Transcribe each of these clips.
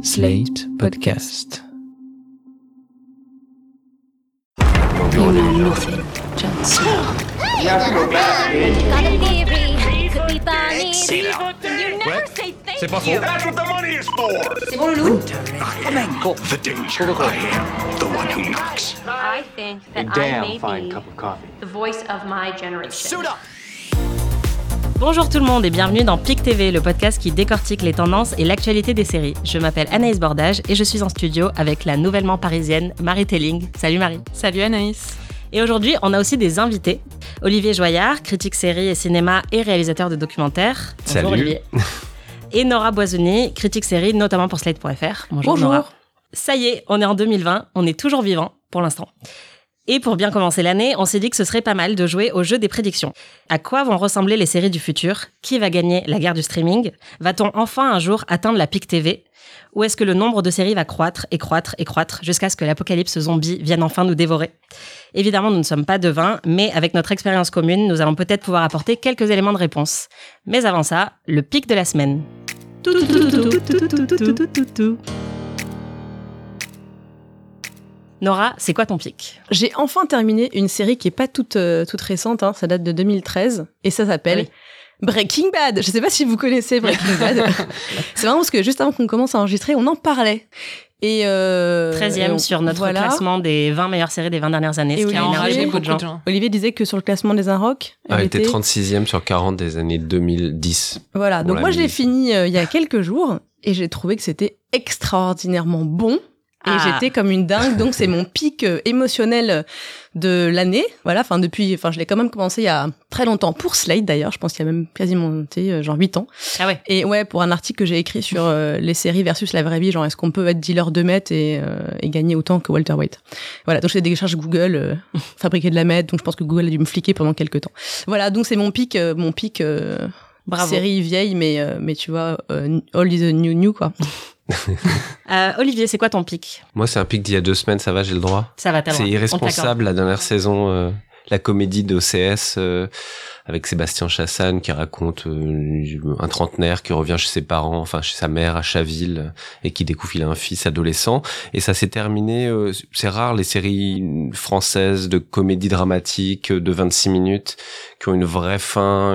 Slate Podcast. You know nothing, Jon Snow. C'est pas faux. That's what the money is for. C'est bon, Loulou? The danger. I am the one who knocks. I think that I may be the voice of my generation. Suit up. Bonjour tout le monde et bienvenue dans PIC TV, le podcast qui décortique les tendances et l'actualité des séries. Je m'appelle Anaïs Bordage et je suis en studio avec la nouvellement parisienne Marie Telling. Salut Marie. Salut Anaïs. Et aujourd'hui, on a aussi des invités. Olivier Joyard, critique série et cinéma et réalisateur de documentaires. Bonjour Salut. Olivier. Et Nora Boisoni, critique série, notamment pour Slate.fr. Bonjour Nora. Ça y est, on est en 2020, on est toujours vivant pour l'instant. Et pour bien commencer l'année, on s'est dit que ce serait pas mal de jouer au jeu des prédictions. À quoi vont ressembler les séries du futur ? Qui va gagner la guerre du streaming ? Va-t-on enfin un jour atteindre la PIC TV ? Ou est-ce que le nombre de séries va croître et croître et croître jusqu'à ce que l'apocalypse zombie vienne enfin nous dévorer ? Évidemment, nous ne sommes pas devins, mais avec notre expérience commune, nous allons peut-être pouvoir apporter quelques éléments de réponse. Mais avant ça, le pic de la semaine. Nora, c'est quoi ton pic ? J'ai enfin terminé une série qui est pas toute récente, hein, ça date de 2013, et ça s'appelle Breaking Bad. Je sais pas si vous connaissez Breaking Bad. C'est vraiment parce que juste avant qu'on commence à enregistrer, on en parlait. Et 13e sur notre classement des 20 meilleures séries des 20 dernières années, ce qui a énervé beaucoup de gens. Olivier disait que sur le classement des Unrock, Elle était 36e sur 40 des années 2010. Voilà, donc moi je l'ai fini il y a quelques jours, et j'ai trouvé que c'était extraordinairement bon. Et j'étais comme une dingue, donc c'est mon pic émotionnel de l'année. Voilà, je l'ai quand même commencé il y a très longtemps pour Slate d'ailleurs. Je pense qu'il y a même quasiment été genre 8 ans. Ah ouais. Et ouais, pour un article que j'ai écrit sur les séries versus la vraie vie, genre est-ce qu'on peut être dealer de meth et gagner autant que Walter White. Voilà, donc je fais des recherches Google, fabriquer de la meth, donc je pense que Google a dû me fliquer pendant quelques temps. Voilà, donc c'est mon pic série vieille, mais tu vois, all is new quoi. Olivier, c'est quoi ton pic ? Moi, c'est un pic d'il y a 2 semaines, ça va, j'ai le droit. Ça va, t'as le droit. C'est Irresponsable, la dernière saison, la comédie d'OCS avec Sébastien Chassagne qui raconte un trentenaire qui revient chez ses parents, enfin chez sa mère à Chaville, et qui découvre qu'il a un fils adolescent. Et ça s'est terminé, c'est rare les séries françaises de comédie dramatique de 26 minutes qui ont une vraie fin,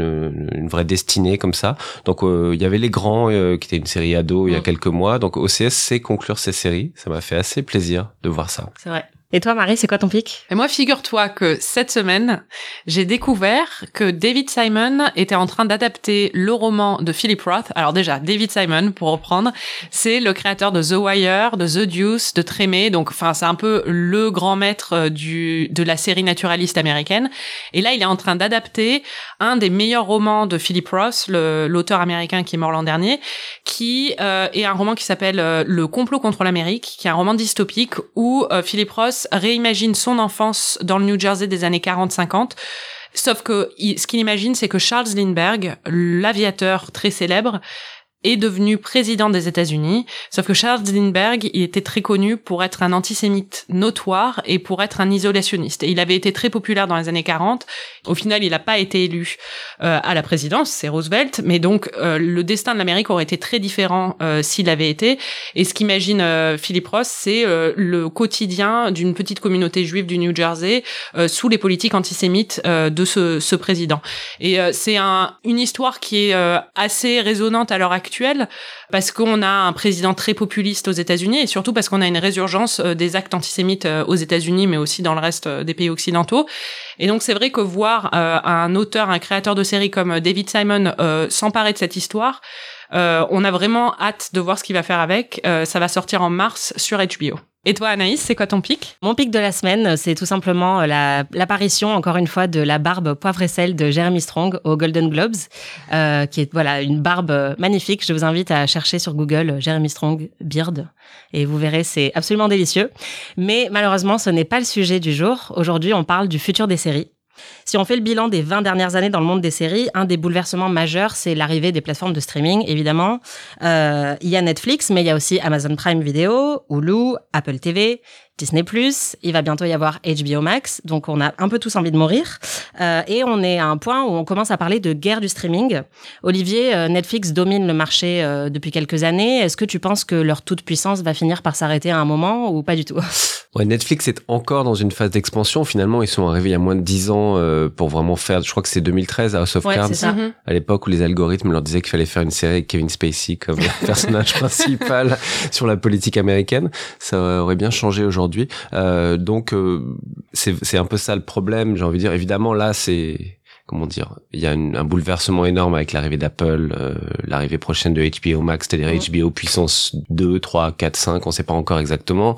une vraie destinée comme ça. Donc il y avait Les Grands qui était une série ado il y a quelques mois. Donc OCS sait conclure ces séries. Ça m'a fait assez plaisir de voir ça. C'est vrai. Et toi, Marie, c'est quoi ton pic ? Et moi, figure-toi que cette semaine, j'ai découvert que David Simon était en train d'adapter le roman de Philip Roth. Alors déjà, David Simon, pour reprendre, c'est le créateur de The Wire, de The Deuce, de Trémé. Donc, c'est un peu le grand maître de la série naturaliste américaine. Et là, il est en train d'adapter un des meilleurs romans de Philip Roth, l'auteur américain qui est mort l'an dernier, qui est un roman qui s'appelle Le complot contre l'Amérique, qui est un roman dystopique où Philip Roth réimagine son enfance dans le New Jersey des années 40-50. Sauf que ce qu'il imagine, c'est que Charles Lindbergh, l'aviateur très célèbre, est devenu président des États-Unis. Sauf que Charles Lindbergh, il était très connu pour être un antisémite notoire et pour être un isolationniste. Et il avait été très populaire dans les années 40. Au final, il n'a pas été élu à la présidence, c'est Roosevelt. Mais donc, le destin de l'Amérique aurait été très différent s'il avait été. Et ce qu'imagine Philip Roth, c'est le quotidien d'une petite communauté juive du New Jersey sous les politiques antisémites de ce président. Et c'est une histoire qui est assez résonante à l'heure actuelle, parce qu'on a un président très populiste aux États-Unis et surtout parce qu'on a une résurgence des actes antisémites aux États-Unis, mais aussi dans le reste des pays occidentaux. Et donc c'est vrai que voir un auteur, un créateur de série comme David Simon s'emparer de cette histoire, on a vraiment hâte de voir ce qu'il va faire avec. Ça va sortir en mars sur HBO. Et toi, Anaïs, c'est quoi ton pic ? Mon pic de la semaine, c'est tout simplement l'apparition, encore une fois, de la barbe poivre et sel de Jeremy Strong aux Golden Globes, qui est une barbe magnifique. Je vous invite à chercher sur Google Jeremy Strong beard et vous verrez, c'est absolument délicieux. Mais malheureusement, ce n'est pas le sujet du jour. Aujourd'hui, on parle du futur des séries. Si on fait le bilan des 20 dernières années dans le monde des séries, un des bouleversements majeurs, c'est l'arrivée des plateformes de streaming, évidemment. Il y a Netflix, mais il y a aussi Amazon Prime Video, Hulu, Apple TV, Disney+, il va bientôt y avoir HBO Max, donc on a un peu tous envie de mourir. Et on est à un point où on commence à parler de guerre du streaming. Olivier, Netflix domine le marché depuis quelques années. Est-ce que tu penses que leur toute-puissance va finir par s'arrêter à un moment ou pas du tout ? Ouais, Netflix est encore dans une phase d'expansion. Finalement, ils sont arrivés il y a moins de 10 ans pour vraiment faire, je crois que c'est 2013 à House of Cards, à l'époque où les algorithmes leur disaient qu'il fallait faire une série avec Kevin Spacey comme personnage principal sur la politique américaine. Ça aurait bien changé aujourd'hui. Donc c'est un peu ça le problème, j'ai envie de dire. Évidemment, là, c'est... Comment dire, il y a un bouleversement énorme avec l'arrivée d'Apple, l'arrivée prochaine de HBO Max, c'est-à-dire HBO puissance 2, 3, 4, 5, on sait pas encore exactement.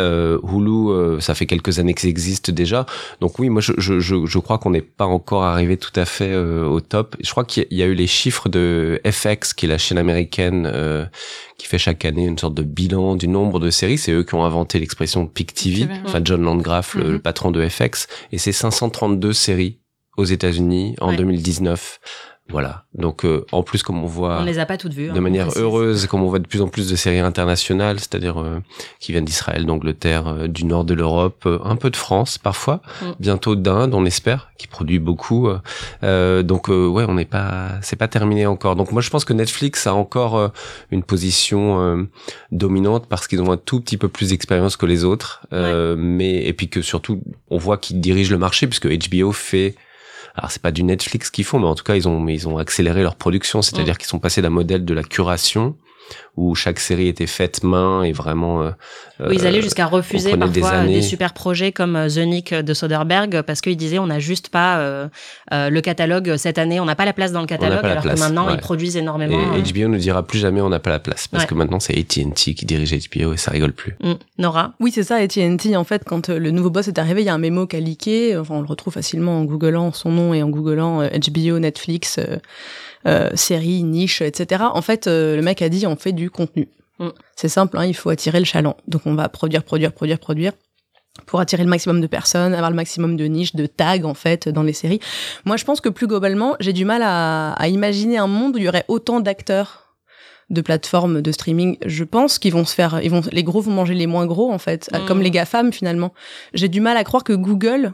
Hulu, ça fait quelques années que ça existe déjà. Donc oui, moi je crois qu'on n'est pas encore arrivé tout à fait au top. Je crois qu'il y a eu les chiffres de FX, qui est la chaîne américaine qui fait chaque année une sorte de bilan du nombre de séries. C'est eux qui ont inventé l'expression Peak TV, enfin John Landgraf, le patron de FX, et c'est 532 séries aux États-Unis en 2019. Voilà. Donc en plus, comme on voit, on les a pas toutes vues, de manière heureuse, comme on voit de plus en plus de séries internationales, c'est-à-dire qui viennent d'Israël, d'Angleterre, du nord de l'Europe, un peu de France parfois, bientôt d'Inde, on espère, qui produit beaucoup. Donc ouais, on n'est pas, c'est pas terminé encore. Donc moi je pense que Netflix a encore une position dominante parce qu'ils ont un tout petit peu plus d'expérience que les autres, mais et puis que surtout on voit qu'ils dirigent le marché puisque HBO fait. Alors c'est pas du Netflix qu'ils font, mais en tout cas ils ont accéléré leur production, c'est-à-dire qu'ils sont passés d'un modèle de la curation où chaque série était faite main et vraiment oui, ils allaient jusqu'à refuser parfois des super projets comme The Nick de Soderbergh parce qu'ils disaient on n'a juste pas le catalogue cette année, on n'a pas la place dans le catalogue, alors que maintenant ils produisent énormément. Et HBO ne dira plus jamais on n'a pas la place parce que maintenant c'est AT&T qui dirige HBO et ça rigole plus. Nora ? Oui, c'est ça, AT&T, en fait, quand le nouveau boss est arrivé, il y a un mémo qui a leaké, enfin on le retrouve facilement en googlant son nom et en googlant HBO, Netflix, série, niche, etc. En fait, le mec a dit on fait du contenu. C'est simple, hein, il faut attirer le chaland. Donc on va produire pour attirer le maximum de personnes, avoir le maximum de niches, de tags en fait dans les séries. Moi, je pense que plus globalement, j'ai du mal à imaginer un monde où il y aurait autant d'acteurs de plateformes de streaming. Je pense qu'ils vont les gros vont manger les moins gros en fait, comme les GAFAM finalement. J'ai du mal à croire que Google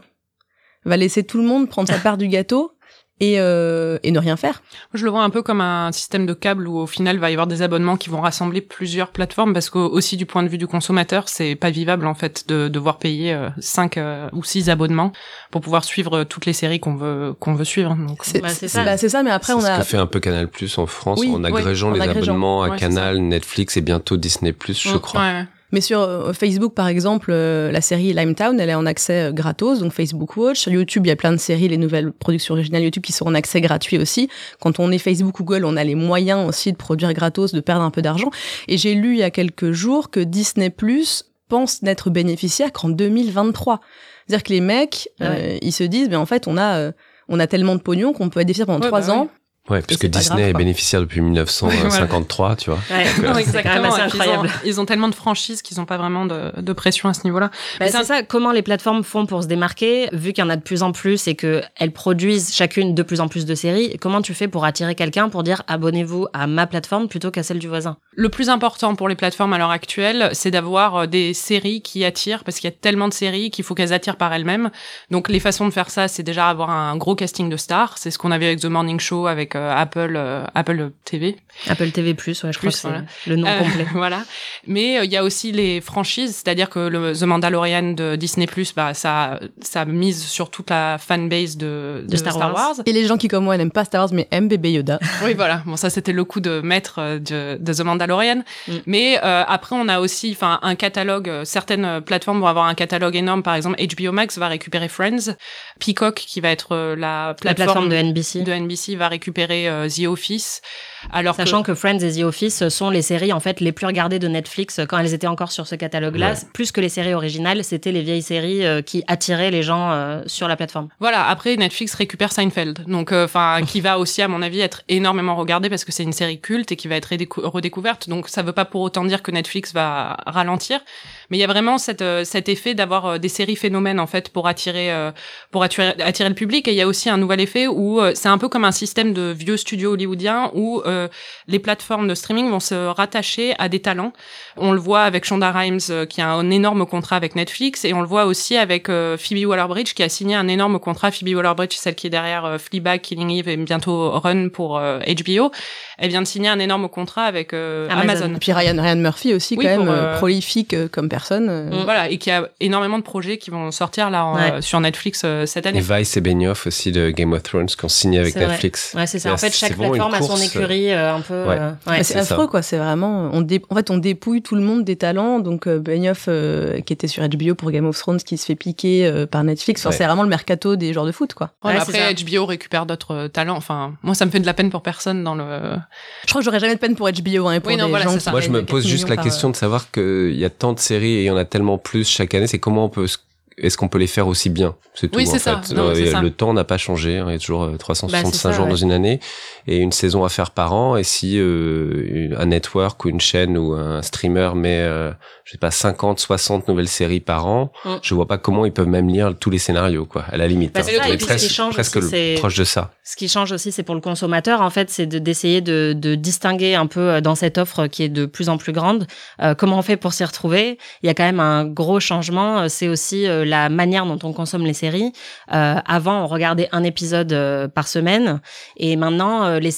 va laisser tout le monde prendre sa part du gâteau. Et ne rien faire. Je le vois un peu comme un système de câble où au final il va y avoir des abonnements qui vont rassembler plusieurs plateformes parce que aussi du point de vue du consommateur, c'est pas vivable en fait de devoir payer 5 ou 6 abonnements pour pouvoir suivre toutes les séries qu'on veut suivre. Donc c'est ça, mais après on a ce que fait un peu Canal+ en France en agrégeant les abonnements à Canal, Netflix et bientôt Disney+, je crois. Ouais. Mais sur Facebook, par exemple, la série Limetown, elle est en accès gratos, donc Facebook Watch. Sur YouTube, il y a plein de séries, les nouvelles productions originales YouTube qui sont en accès gratuit aussi. Quand on est Facebook ou Google, on a les moyens aussi de produire gratos, de perdre un peu d'argent. Et j'ai lu il y a quelques jours que Disney+ pense n'être bénéficiaire qu'en 2023. C'est-à-dire que les mecs, ils se disent, mais en fait, on a tellement de pognon qu'on peut être bénéficiaire pendant 3 ans. Ouais, puisque Disney est bénéficiaire depuis 1953, tu vois. Ouais, non, exactement. C'est incroyable. Ils ont tellement de franchises qu'ils n'ont pas vraiment de pression à ce niveau-là. C'est ça, comment les plateformes font pour se démarquer, vu qu'il y en a de plus en plus et qu'elles produisent chacune de plus en plus de séries. Comment tu fais pour attirer quelqu'un pour dire abonnez-vous à ma plateforme plutôt qu'à celle du voisin ? Le plus important pour les plateformes à l'heure actuelle, c'est d'avoir des séries qui attirent, parce qu'il y a tellement de séries qu'il faut qu'elles attirent par elles-mêmes. Donc les façons de faire ça, c'est déjà avoir un gros casting de stars. C'est ce qu'on avait avec The Morning Show, avec Apple TV. Apple TV+, ouais, je crois que c'est le nom complet. Voilà. Mais il y a aussi les franchises, c'est-à-dire que The Mandalorian de Disney+, ça mise sur toute la fanbase de Star Wars. Et les gens qui, comme moi, n'aiment pas Star Wars, mais aiment Bébé Yoda. Oui, voilà. Bon, ça, c'était le coup de maître de The Mandalorian. Mais après, on a aussi un catalogue. Certaines plateformes vont avoir un catalogue énorme. Par exemple, HBO Max va récupérer Friends. Peacock, qui va être la plateforme de NBC. va récupérer attirer The Office. Alors sachant que Friends et The Office sont les séries en fait les plus regardées de Netflix quand elles étaient encore sur ce catalogue-là. Plus que les séries originales, c'était les vieilles séries qui attiraient les gens sur la plateforme. Voilà, après Netflix récupère Seinfeld, donc qui va aussi à mon avis être énormément regardé parce que c'est une série culte et qui va être redécouverte. Donc ça veut pas pour autant dire que Netflix va ralentir, mais il y a vraiment cet effet d'avoir des séries phénomènes en fait pour attirer le public. Et il y a aussi un nouvel effet où c'est un peu comme un système de vieux studios hollywoodiens où les plateformes de streaming vont se rattacher à des talents. On le voit avec Shonda Rhimes qui a un énorme contrat avec Netflix, et on le voit aussi avec Phoebe Waller-Bridge qui a signé un énorme contrat. Phoebe Waller-Bridge, celle qui est derrière Fleabag, Killing Eve et bientôt Run pour HBO. Elle vient de signer un énorme contrat avec Amazon. Et puis Ryan Murphy aussi, quand même prolifique comme personne. Voilà, et qui a énormément de projets qui vont sortir là sur Netflix cette année. Et Vice et Benioff aussi de Game of Thrones qui ont signé avec Netflix. Ouais, c'est ça. En fait, chaque plateforme a son écurie un peu. C'est affreux, quoi. C'est vraiment. En fait, on dépouille tout le monde des talents. Donc Benioff, qui était sur HBO pour Game of Thrones, qui se fait piquer par Netflix. Enfin, c'est vraiment le mercato des joueurs de foot, quoi. Après, HBO récupère d'autres talents. Enfin, moi, ça me fait de la peine pour personne dans le. Je crois que j'aurais jamais de peine pour HBO et pour des gens. Moi, je me pose juste la question de savoir qu'il y a tant de séries et il y en a tellement plus chaque année. C'est comment est-ce qu'on peut les faire aussi bien? C'est tout, en fait. Non, le temps n'a pas changé. Il y a toujours 365 jours dans une année et une saison à faire par an. Et si un network ou une chaîne ou un streamer met, je sais pas, 50, 60 nouvelles séries par an, je vois pas comment ils peuvent même lire tous les scénarios, quoi. À la limite. C'est ça, et puis presque proche de ça. Ce qui change aussi, c'est pour le consommateur, en fait, c'est d'essayer de distinguer un peu dans cette offre qui est de plus en plus grande. Comment on fait pour s'y retrouver? Il y a quand même un gros changement. C'est aussi la manière dont on consomme les séries. Avant, on regardait un épisode par semaine, et maintenant, les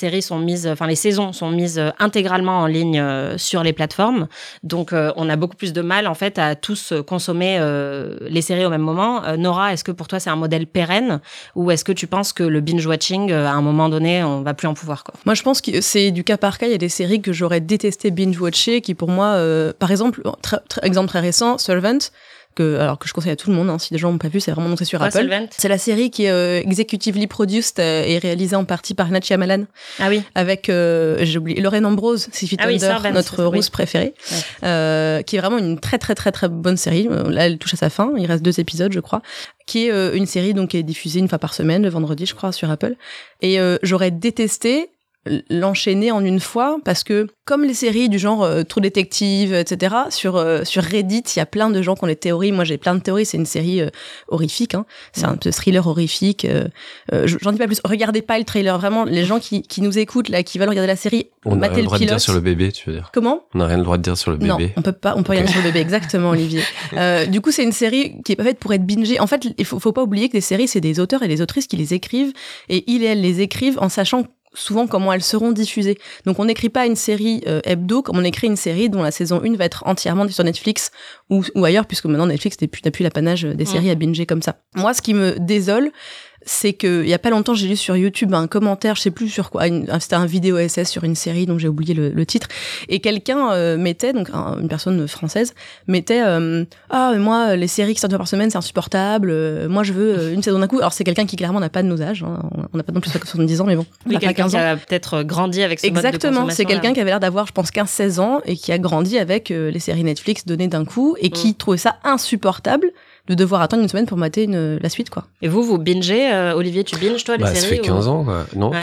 saisons sont mises intégralement en ligne sur les plateformes. Donc, on a beaucoup plus de mal, en fait, à tous consommer les séries au même moment. Nora, est-ce que pour toi, c'est un modèle pérenne, ou est-ce que tu penses que le binge-watching, à un moment donné, on va plus en pouvoir, quoi? Moi, je pense que c'est du cas par cas. Il y a des séries que j'aurais détesté binge-watcher, qui pour moi, par exemple, exemple très récent, Servant, que je conseille à tout le monde, si des gens n'ont pas vu, c'est vraiment montré sur Apple. Solvent. C'est la série qui est executively produced et réalisée en partie par Night Shyamalan. Ah oui. Avec, j'ai oublié, Lorraine Ambrose, Six Feet Under, notre rousse préférée, qui est vraiment une très très très très bonne série. Là, elle touche à sa fin. Il reste 2 épisodes, je crois. Qui est une série donc qui est diffusée une fois par semaine, le vendredi, je crois, sur Apple. Et j'aurais détesté l'enchaîner en une fois, parce que comme les séries du genre True Detective, etc., sur Reddit, il y a plein de gens qui ont des théories. Moi, j'ai plein de théories. C'est une série horrifique, c'est un peu thriller horrifique. J'en dis pas plus. Regardez pas le trailer. Vraiment, les gens qui nous écoutent là, qui veulent regarder la série, on n'a rien le droit de pilote. dire sur le bébé, tu veux dire? Comment? On n'a rien le droit de dire sur le bébé. Non, on peut rien dire sur le bébé, exactement, Olivier. Du coup, c'est une série qui est pas faite pour être bingée. En fait, il faut pas oublier que les séries, c'est des auteurs et des autrices qui les écrivent, et ils et elles les écrivent en sachant souvent comment elles seront diffusées. Donc on n'écrit pas une série hebdo comme on écrit une série dont la saison 1 va être entièrement sur Netflix ou ailleurs, puisque maintenant Netflix n'a plus l'apanage des séries à binger comme ça. Moi, ce qui me désole, c'est que il y a pas longtemps, j'ai lu sur YouTube un commentaire, je sais plus sur quoi, c'était un vidéo SS sur une série dont j'ai oublié le titre, et quelqu'un mettait, donc une personne française mettait mais moi les séries qui sortent par semaine c'est insupportable, moi je veux une saison d'un coup. Alors c'est quelqu'un qui clairement n'a pas de nos âges, on n'a pas non plus 70 ans, mais bon, oui, quelqu'un qui a peut-être grandi avec ce mode de consommation. Exactement, c'est quelqu'un qui avait l'air d'avoir, je pense, 15-16 ans et qui a grandi avec les séries Netflix données d'un coup et qui trouvait ça insupportable de devoir attendre une semaine pour mater la suite, quoi. Et vous bingez, Olivier, tu binges toi les séries? Ça fait 15 ans, quoi. Non,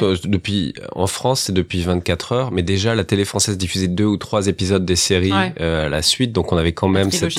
en France, c'est depuis 24 heures, mais déjà la télé française diffusait 2 ou 3 épisodes des séries à la suite, donc on avait quand même cette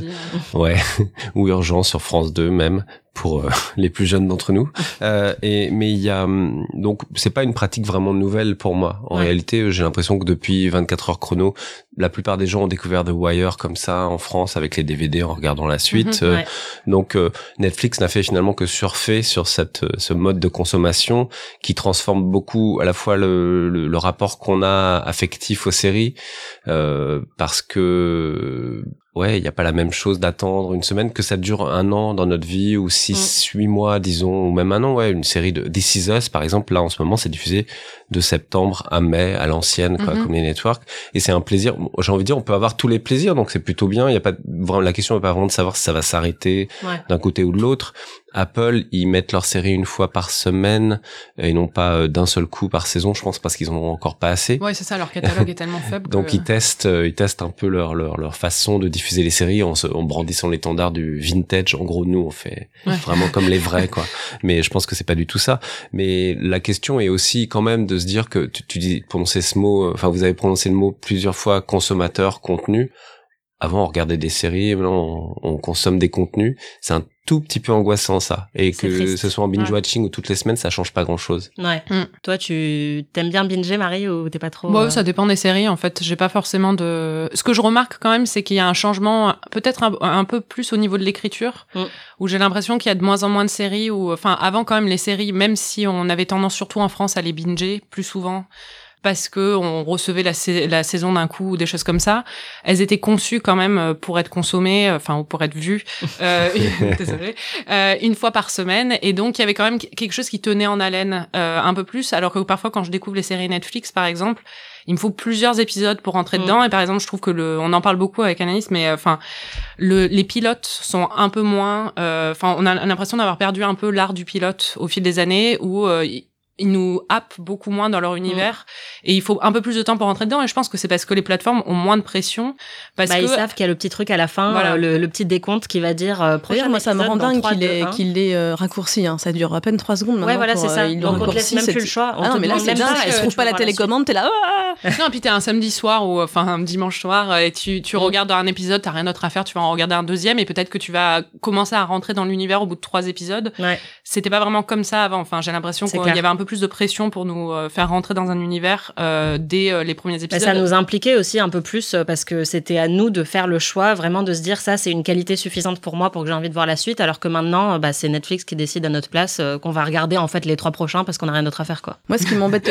ou Urgence sur France 2 même, pour les plus jeunes d'entre nous. Mais il y a donc c'est pas une pratique vraiment nouvelle pour moi. En réalité, j'ai l'impression que depuis 24 heures chrono, la plupart des gens ont découvert The Wire comme ça en France avec les DVD en regardant la suite. Donc Netflix n'a fait finalement que surfer sur ce mode de consommation qui transforme beaucoup à la fois le rapport qu'on a affectif aux séries, parce que il y a pas la même chose d'attendre une semaine que ça dure 1 an dans notre vie, ou 6-8 mois, disons, ou même 1 an. Une série de This Is Us, par exemple, là, en ce moment, c'est diffusé de septembre à mai à l'ancienne, quoi, comme les networks. Et c'est un plaisir. J'ai envie de dire, on peut avoir tous les plaisirs, donc c'est plutôt bien. Il y a pas vraiment, la question n'est pas vraiment de savoir si ça va s'arrêter d'un côté ou de l'autre. Apple, ils mettent leur série une fois par semaine et non pas d'un seul coup par saison, je pense, parce qu'ils en ont encore pas assez. Ouais, c'est ça, leur catalogue est tellement faible. Donc ils testent un peu leur façon de diffuser les séries en brandissant l'étendard du vintage. En gros, nous, on fait vraiment comme les vrais, quoi. Mais je pense que c'est pas du tout ça. Mais la question est aussi quand même de se dire que tu dis prononcer ce mot, enfin vous avez prononcé le mot plusieurs fois, consommateur, contenu. Avant, on regardait des séries, maintenant on consomme des contenus. C'est un tout petit peu angoissant, ça. Et que triste. ce soit en binge-watching ou toutes les semaines, ça change pas grand-chose. Ouais. Toi, tu t'aimes bien binger, Marie, ou t'es pas trop... Bon, ça dépend des séries, en fait. J'ai pas forcément de... Ce que je remarque quand même, c'est qu'il y a un changement, peut-être un peu plus au niveau de l'écriture, où j'ai l'impression qu'il y a de moins en moins de séries, où, enfin, avant quand même, les séries, même si on avait tendance, surtout en France, à les binger plus souvent, parce que on recevait la saison d'un coup ou des choses comme ça, elles étaient conçues quand même pour être consommées, enfin, ou pour être vues, désolé, une fois par semaine. Et donc, il y avait quand même quelque chose qui tenait en haleine, un peu plus, alors que parfois, quand je découvre les séries Netflix, par exemple, il me faut plusieurs épisodes pour rentrer dedans. Et par exemple, je trouve que on en parle beaucoup avec Anaïs, mais enfin, les pilotes sont un peu moins, enfin, on a l'impression d'avoir perdu un peu l'art du pilote au fil des années, où ils nous happent beaucoup moins dans leur univers et il faut un peu plus de temps pour rentrer dedans, et je pense que c'est parce que les plateformes ont moins de pression, parce que ils savent qu'il y a le petit truc à la fin, le petit décompte qui va dire prochain. Moi, ça me rend dingue qu'il l'ait raccourci, hein. Ça dure à peine 3 secondes maintenant. Ouais, voilà, c'est ça. Donc on te laisse même plus le choix. Non, mais là c'est dingue, elle se trouve pas la télécommande, t'es là. Non, et puis t'es un samedi soir ou enfin un dimanche soir et tu regardes un épisode, t'as rien d'autre à faire, tu vas en regarder un deuxième et peut-être que tu vas commencer à rentrer dans l'univers au bout de 3 épisodes. C'était pas vraiment comme ça avant. Enfin, j'ai l'impression qu'il y avait un peu plus de pression pour nous faire rentrer dans un univers dès les premiers épisodes. Ça nous impliquait aussi un peu plus parce que c'était à nous de faire le choix, vraiment de se dire ça c'est une qualité suffisante pour moi pour que j'ai envie de voir la suite, alors que maintenant c'est Netflix qui décide à notre place qu'on va regarder en fait les 3 prochains parce qu'on a rien d'autre à faire, quoi. Moi, ce qui m'embête,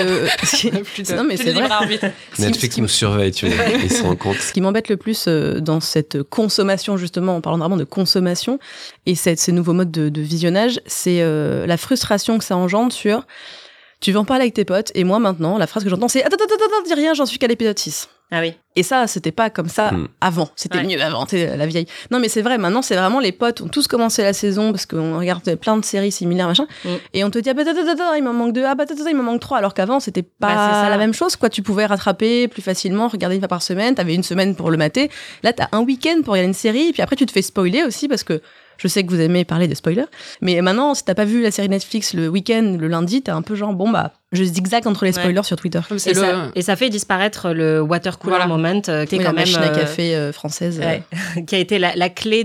non mais c'est vrai. Netflix nous surveille, tu vois, ils se rendent compte. Ce qui m'embête le plus dans cette consommation, justement, en parlant vraiment de consommation et ces nouveaux modes de visionnage, c'est la frustration que ça engendre sur tu vas en parler avec tes potes, et moi maintenant, la phrase que j'entends c'est attends, dis rien, j'en suis qu'à l'épisode 6. Ah oui. Et ça, c'était pas comme ça avant. C'était mieux avant, t'es la vieille. Non, mais c'est vrai, maintenant, c'est vraiment les potes ont tous commencé la saison parce qu'on regarde plein de séries similaires, machin. Et on te dit, ah bah, il m'en manque 2, ah bah, il m'en manque 3. Alors qu'avant, c'était pas la même chose, quoi. Tu pouvais rattraper plus facilement, regarder une fois par semaine. T'avais une semaine pour le mater. Là, t'as un week-end pour regarder une série. Et puis après, tu te fais spoiler aussi parce que je sais que vous aimez parler des spoilers. Mais maintenant, si t'as pas vu la série Netflix le week-end, le lundi, t'es un peu genre, bon, bah, je zigzag entre les spoilers sur Twitter. Et ça fait disparaître le water cooler moment, qui est quand même machine à café française, qui a été la clé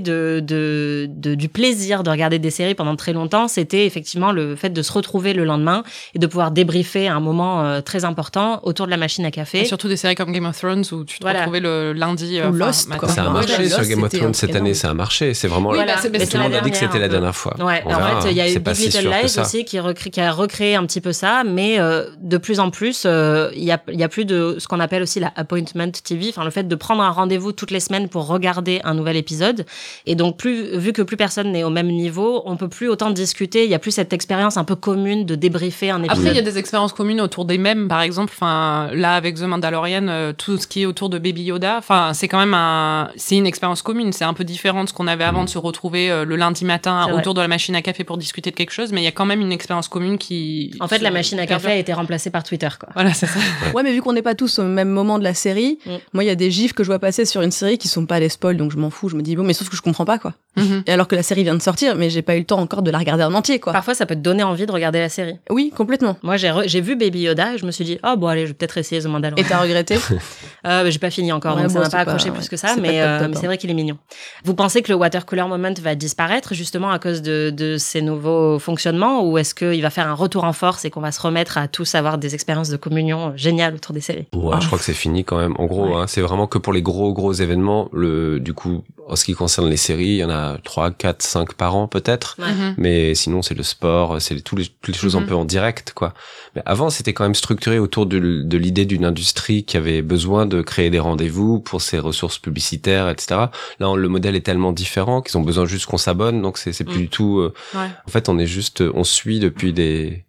du plaisir de regarder des séries pendant très longtemps. C'était effectivement le fait de se retrouver le lendemain et de pouvoir débriefer à un moment très important autour de la machine à café. Et surtout des séries comme Game of Thrones où tu te retrouvais le lundi. Ou Lost, ça a marché sur Game of Thrones cette année, ça a marché. C'est vraiment tout le monde a dit que c'était la dernière fois. Ouais. En fait, il y a eu Big Little Lies aussi qui a recréé un petit peu ça, mais de plus en plus, il y a plus de ce qu'on appelle aussi la appointment TV, enfin le fait de prendre un rendez-vous toutes les semaines pour regarder un nouvel épisode. Et donc vu que plus personne n'est au même niveau, on peut plus autant discuter. Il y a plus cette expérience un peu commune de débriefer un épisode. Après, il y a des expériences communes autour des mèmes, par exemple. Enfin, là avec The Mandalorian, tout ce qui est autour de Baby Yoda. Enfin, c'est quand même c'est une expérience commune. C'est un peu différent de ce qu'on avait avant de se retrouver le lundi matin autour de la machine à café pour discuter de quelque chose, mais il y a quand même une expérience commune qui. En fait, la machine à café a été remplacée par Twitter, quoi. Voilà, c'est ça. Ouais, mais vu qu'on n'est pas tous au même moment de la série, moi, il y a des gifs que je vois passer sur une série qui sont pas des spoils, donc je m'en fous. Je me dis, bon, mais sauf que je comprends pas, quoi. Et alors que la série vient de sortir, mais j'ai pas eu le temps encore de la regarder en entier, quoi. Parfois, ça peut te donner envie de regarder la série. Oui, complètement. Moi, j'ai vu Baby Yoda et je me suis dit, oh, bon, allez, je vais peut-être essayer The Mandalorian. Et t'as regretté? J'ai pas fini encore, donc ça m'a pas accroché plus que ça, mais c'est vrai qu'il est mignon. Vous pensez que le water cooler moment va disparaître justement à cause de ces nouveaux fonctionnements, ou est-ce qu'il va faire un retour en force et qu'on va se remettre à tous avoir des expériences de communion géniales autour des séries? Ouais, je crois que c'est fini quand même. En gros, c'est vraiment que pour les gros événements. Du coup, en ce qui concerne les séries, il y en a 3, 4, 5 par an peut-être. Mais sinon, c'est le sport, c'est toutes les choses un peu en direct, quoi. Mais avant, c'était quand même structuré autour de l'idée d'une industrie qui avait besoin de créer des rendez-vous pour ses ressources publicitaires, etc. Là, le modèle est tellement différent qu'ils ont besoin juste qu'on s'abonne, donc c'est plus du tout. En fait, on suit depuis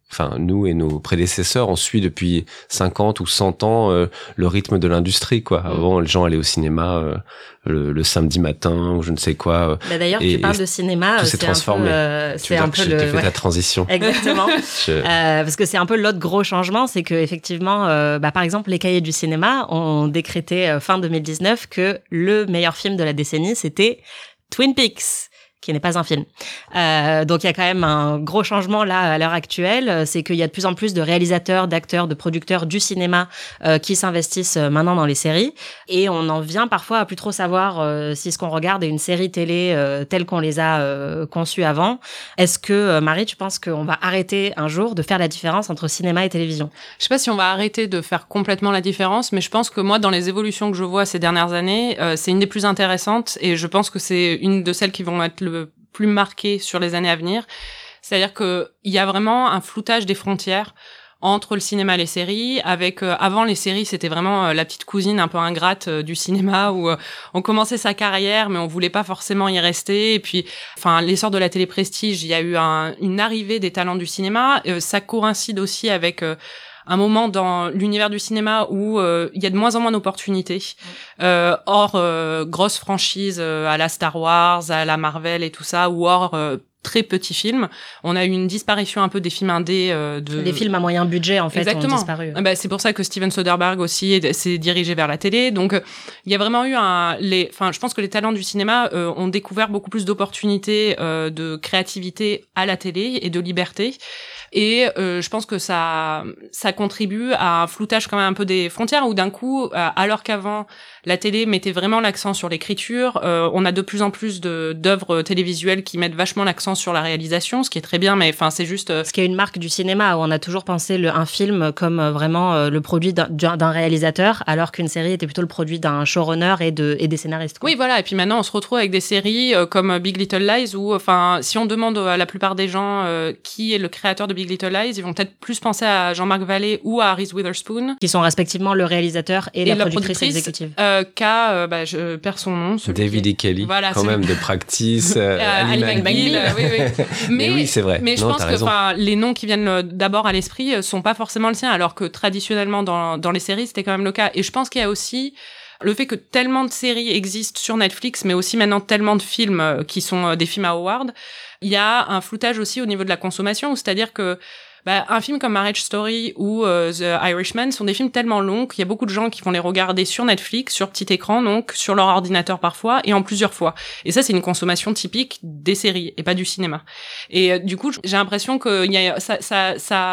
enfin nous et nos prédécesseurs, on suit depuis 50 ou 100 ans le rythme de l'industrie, quoi. Avant, les gens allaient au cinéma le samedi matin ou je ne sais quoi. D'ailleurs, tu parles de cinéma, tout s'est transformé. C'est un peu j'ai fait ta transition. Exactement. Parce que c'est un peu l'autre gros changement, c'est que effectivement, par exemple, les cahiers du cinéma ont décrété fin 2019 que le meilleur film de la décennie, c'était Twin Peaks, qui n'est pas un film. Donc il y a quand même un gros changement là à l'heure actuelle, c'est qu'il y a de plus en plus de réalisateurs, d'acteurs, de producteurs du cinéma qui s'investissent maintenant dans les séries, et on en vient parfois à plus trop savoir si ce qu'on regarde est une série télé telle qu'on les a conçues avant. Est-ce que Marie, tu penses qu'on va arrêter un jour de faire la différence entre cinéma et télévision? Je sais pas si on va arrêter de faire complètement la différence, mais je pense que moi, dans les évolutions que je vois ces dernières années, c'est une des plus intéressantes, et je pense que c'est une de celles qui vont être le plus marqué sur les années à venir. C'est-à-dire que il y a vraiment un floutage des frontières entre le cinéma et les séries, avec avant les séries, c'était vraiment la petite cousine un peu ingrate du cinéma, où on commençait sa carrière mais on voulait pas forcément y rester, et puis enfin l'essor de la télé prestige, il y a eu une arrivée des talents du cinéma, ça coïncide aussi avec un moment dans l'univers du cinéma où il y a de moins en moins d'opportunités. Hors grosses franchises à la Star Wars, à la Marvel et tout ça, ou hors très petits films. On a eu une disparition un peu des films indés. Les films à moyen budget, en fait, Exactement. ont disparu. C'est pour ça que Steven Soderbergh aussi s'est dirigé vers la télé. Donc, il y a vraiment eu je pense que les talents du cinéma ont découvert beaucoup plus d'opportunités de créativité à la télé et de liberté. Et je pense que ça contribue à un floutage quand même un peu des frontières, où d'un coup, alors qu'avant la télé mettait vraiment l'accent sur l'écriture, on a de plus en plus d'œuvres télévisuelles qui mettent vachement l'accent sur la réalisation, ce qui est très bien, mais enfin c'est juste ce qui est une marque du cinéma, où on a toujours pensé un film comme vraiment le produit d'un réalisateur, alors qu'une série était plutôt le produit d'un showrunner et des scénaristes, quoi. Oui, voilà. Et puis maintenant on se retrouve avec des séries comme Big Little Lies, où enfin si on demande à la plupart des gens qui est le créateur de Big Little Lies, ils vont peut-être plus penser à Jean-Marc Vallée ou à Reese Witherspoon, qui sont respectivement le réalisateur et la productrice exécutive. Je perds son nom. David E. Kelly, voilà, quand même, de Practice, Ali McBeal. Oui. Mais oui, c'est vrai. Mais je pense que les noms qui viennent d'abord à l'esprit sont pas forcément le sien, alors que traditionnellement dans les séries, c'était quand même le cas. Et je pense qu'il y a aussi le fait que tellement de séries existent sur Netflix, mais aussi maintenant tellement de films qui sont des films à Award, il y a un floutage aussi au niveau de la consommation, c'est-à-dire que un film comme Marriage Story ou The Irishman sont des films tellement longs qu'il y a beaucoup de gens qui vont les regarder sur Netflix, sur petit écran, donc sur leur ordinateur parfois, et en plusieurs fois. Et ça, c'est une consommation typique des séries et pas du cinéma. Et du coup, j'ai l'impression que ça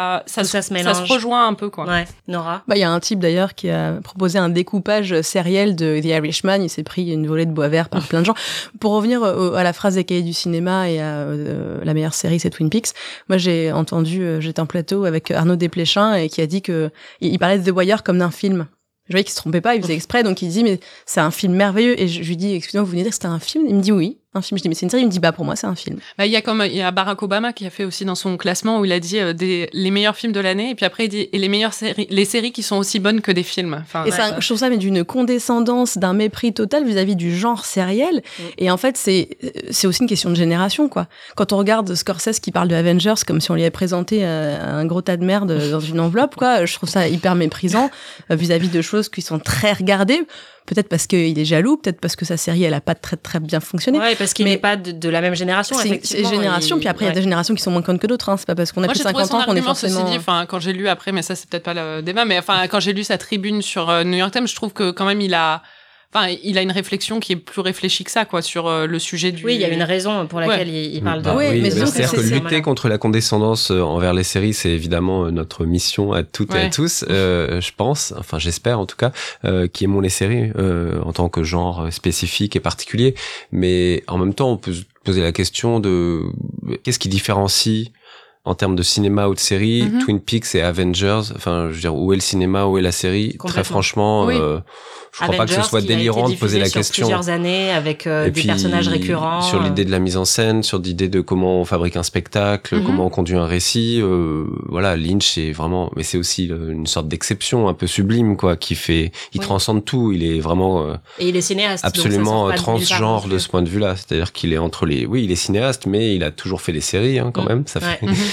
se rejoint un peu, quoi. Ouais. Nora? Il y a un type d'ailleurs qui a proposé un découpage sériel de The Irishman. Il s'est pris une volée de bois vert par plein de gens. Pour revenir à la phrase des cahiers du cinéma et à la meilleure série, c'est Twin Peaks. Moi, j'ai entendu, j'étais en plateau avec Arnaud Desplechin et qui a dit que il parlait de The Wire comme d'un film. Je voyais qu'il se trompait pas, il faisait exprès, donc il dit mais c'est un film merveilleux, et je lui dis excusez-moi, vous venez de dire que c'était un film? Il me dit oui, un film. Je dis mais c'est une série? Il me dit pour moi c'est un film. Il y a Barack Obama qui a fait aussi dans son classement où il a dit les meilleurs films de l'année, et puis après il dit et les séries qui sont aussi bonnes que des films. Enfin, et ça, je trouve ça mais d'une condescendance, d'un mépris total vis-à-vis du genre sériel. Et en fait c'est aussi une question de génération, quoi. Quand on regarde Scorsese qui parle de Avengers comme si on lui avait présenté un gros tas de merde dans une enveloppe, quoi, je trouve ça hyper méprisant vis-à-vis de choses qui sont très regardées. Peut-être parce qu'il est jaloux, peut-être parce que sa série, elle a pas très très bien fonctionné. Ouais, parce qu'il n'est pas de la même génération, effectivement. C'est génération, puis après, il y a des générations qui sont moins connes que d'autres, hein. C'est pas parce qu'on a plus de 50 ans qu'on est forcément... Ceci dit, quand j'ai lu après, mais ça, c'est peut-être pas le débat, mais quand j'ai lu sa tribune sur New York Times, je trouve que quand même, il a une réflexion qui est plus réfléchie que ça, quoi, sur le sujet du... Oui, il y a une raison pour laquelle il parle de... Oui, mais c'est-à-dire que lutter contre la condescendance envers les séries, c'est évidemment notre mission à toutes et à tous, je pense, enfin j'espère en tout cas, qui aimons les séries en tant que genre spécifique et particulier. Mais en même temps, on peut se poser la question de qu'est-ce qui différencie en termes de cinéma ou de série, Twin Peaks et Avengers. Enfin, je veux dire, où est le cinéma, où est la série? Très franchement, je crois pas que ce soit délirant de poser la question. Plusieurs années avec des personnages récurrents. Sur l'idée de la mise en scène, sur l'idée de comment on fabrique un spectacle, comment on conduit un récit. Voilà, Lynch est vraiment, mais c'est aussi une sorte d'exception un peu sublime, quoi, il transcende tout. Il est vraiment et il est cinéaste, absolument transgenre de ce point de vue-là. C'est-à-dire qu'il est il est cinéaste, mais il a toujours fait des séries, quand même. Ça fait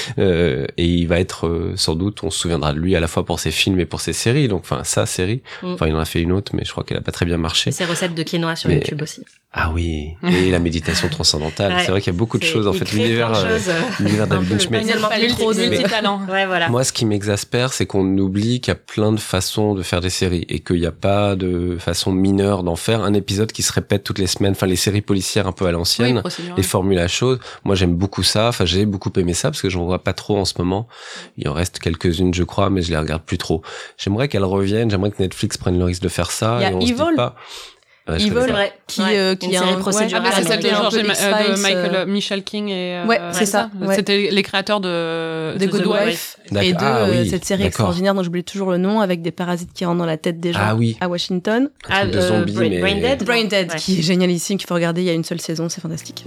et il va être sans doute, on se souviendra de lui à la fois pour ses films et pour ses séries, donc enfin sa série. Enfin il en a fait une autre, mais je crois qu'elle a pas très bien marché. Et ses recettes de quinoa sur YouTube aussi. Ah oui, et la méditation transcendantale. C'est vrai qu'il y a beaucoup de choses en fait. L'univers David Lynch, mais ouais, voilà. Moi, ce qui m'exaspère, c'est qu'on oublie qu'il y a plein de façons de faire des séries et qu'il n'y a pas de façon mineure d'en faire un épisode qui se répète toutes les semaines. Enfin, les séries policières un peu à l'ancienne, les formules à choses. Moi, j'aime beaucoup ça. Enfin, j'ai beaucoup aimé ça parce que j'en vois pas trop en ce moment. Il en reste quelques-unes, je crois, mais je les regarde plus trop. J'aimerais qu'elles reviennent. J'aimerais que Netflix prenne le risque de faire ça. Il y a et on se dit pas. Ouais, Evil, qui est une série procédurale. C'est celle de Michael King et c'est ça. C'était les créateurs de Good Wife et de cette série extraordinaire dont j'oublie toujours le nom avec des parasites qui rentrent dans la tête des gens à Washington. De zombies, Brain Dead, qui est génialissime, qu'il faut regarder. Il y a une seule saison, c'est fantastique.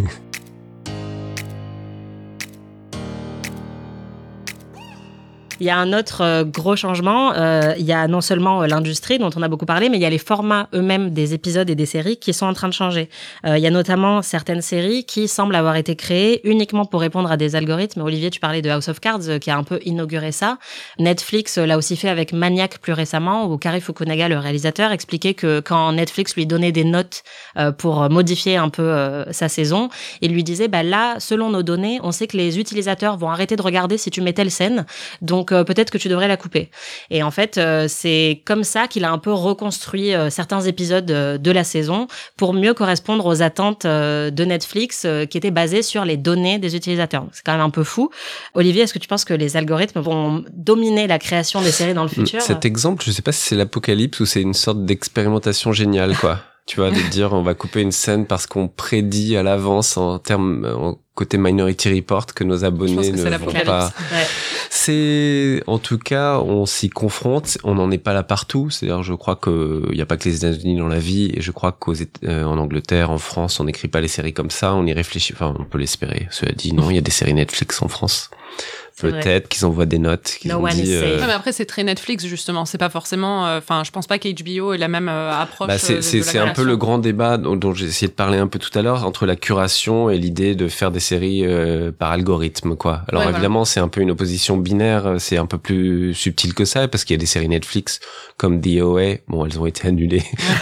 Il y a un autre gros changement. Il y a non seulement l'industrie dont on a beaucoup parlé, mais il y a les formats eux-mêmes des épisodes et des séries qui sont en train de changer. Il y a notamment certaines séries qui semblent avoir été créées uniquement pour répondre à des algorithmes. Olivier, tu parlais de House of Cards qui a un peu inauguré ça. Netflix l'a aussi fait avec Maniac plus récemment, où Cary Fukunaga, le réalisateur, expliquait que quand Netflix lui donnait des notes pour modifier un peu sa saison, il lui disait là, selon nos données, on sait que les utilisateurs vont arrêter de regarder si tu mets telle scène. Donc peut-être que tu devrais la couper. Et en fait, c'est comme ça qu'il a un peu reconstruit certains épisodes de la saison pour mieux correspondre aux attentes de Netflix qui étaient basées sur les données des utilisateurs. C'est quand même un peu fou. Olivier, est-ce que tu penses que les algorithmes vont dominer la création des séries dans le futur ? Cet exemple, je sais pas si c'est l'apocalypse ou c'est une sorte d'expérimentation géniale, quoi. Tu vois, de dire on va couper une scène parce qu'on prédit à l'avance en côté Minority Report que nos abonnés ne vont pas. Ouais. C'est, en tout cas, on s'y confronte. On n'en est pas là partout. C'est-à-dire, je crois que il y a pas que les États-Unis dans la vie, et je crois en Angleterre, en France, on n'écrit pas les séries comme ça. On y réfléchit. Enfin, on peut l'espérer. Cela dit, non, il y a des séries Netflix en France. Peut-être qu'ils envoient des notes. No one is safe. Mais après, c'est très Netflix, justement. C'est pas forcément, je pense pas qu'HBO ait la même approche. C'est un peu le grand débat dont j'ai essayé de parler un peu tout à l'heure, entre la curation et l'idée de faire des séries par algorithme, quoi. Alors évidemment, c'est un peu une opposition binaire. C'est un peu plus subtil que ça, parce qu'il y a des séries Netflix comme The OA. Bon, elles ont été annulées.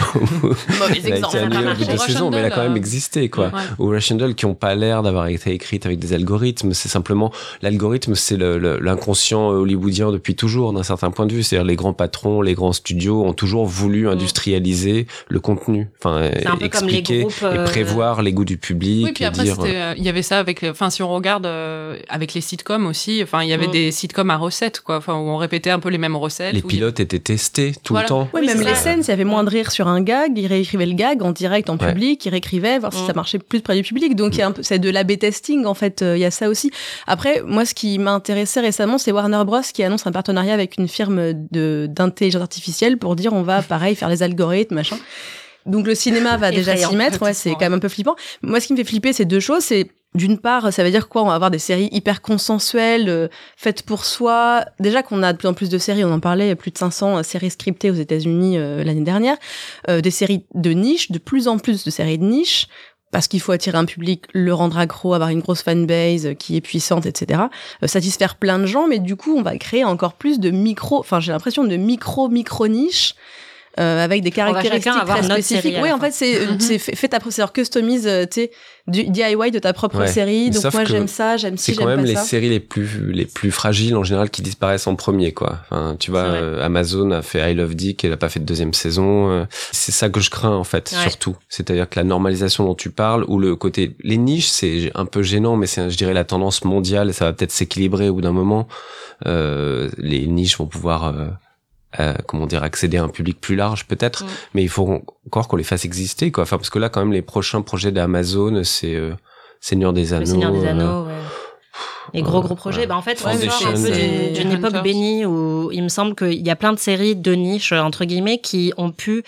Mauvais exemple. Elle a été annulée au bout de 2 saisons, mais elle a quand même existé, quoi. Ou Rush & Doll, qui ont pas l'air d'avoir été écrites avec des algorithmes. C'est simplement, l'algorithme, c'est l'inconscient hollywoodien depuis toujours, d'un certain point de vue. C'est-à-dire les grands patrons, les grands studios ont toujours voulu industrialiser le contenu. Enfin, expliquer et prévoir les goûts du public. Oui, puis après, il y avait ça avec, si on regarde avec les sitcoms aussi, il y avait des sitcoms à recettes, quoi. Où on répétait un peu les mêmes recettes. Les pilotes étaient testés tout le temps. Oui, même les scènes, s'il y avait moins de rire sur un gag, ils réécrivaient le gag en direct, en public, ils réécrivaient, voir si ça marchait plus près du public. Donc, c'est de l'A/B testing, en fait. Il y a ça aussi. Après, moi, ce qui m'a intéressé récemment, c'est Warner Bros qui annonce un partenariat avec une firme d'intelligence artificielle pour dire on va, pareil, faire les algorithmes, machin. Donc, le cinéma va déjà s'y mettre. Ouais, c'est quand même un peu flippant. Moi, ce qui me fait flipper, c'est 2 choses. C'est, d'une part, ça veut dire quoi ? On va avoir des séries hyper consensuelles, faites pour soi. Déjà qu'on a de plus en plus de séries, on en parlait, plus de 500 séries scriptées aux États-Unis l'année dernière. Des séries de niche, de plus en plus de séries de niche, parce qu'il faut attirer un public, le rendre accro, avoir une grosse fanbase qui est puissante, etc. Satisfaire plein de gens, mais du coup, on va créer encore plus de j'ai l'impression de micro-niches, avec des caractéristiques très spécifiques. Oui, en fait, c'est fait ta procédure, customise, du DIY de ta propre série. Donc moi, j'aime ça, j'aime ci, j'aime pas ça. C'est quand même les séries les plus fragiles, en général, qui disparaissent en premier, quoi. Enfin, tu vois, Amazon a fait I Love Dick, elle a pas fait de 2e saison. C'est ça que je crains, en fait, surtout. C'est-à-dire que la normalisation dont tu parles, ou le côté, les niches, c'est un peu gênant, mais c'est, je dirais, la tendance mondiale, et ça va peut-être s'équilibrer au bout d'un moment. Les niches vont pouvoir, accéder à un public plus large peut-être, mais il faut encore qu'on les fasse exister, quoi. Enfin, parce que là, quand même, les prochains projets d'Amazon, c'est Seigneur des Anneaux. Le Seigneur des Anneaux, les gros projets. En fait, on sort un peu d'une époque bénie où il me semble qu'il y a plein de séries de niche, entre guillemets, qui ont pu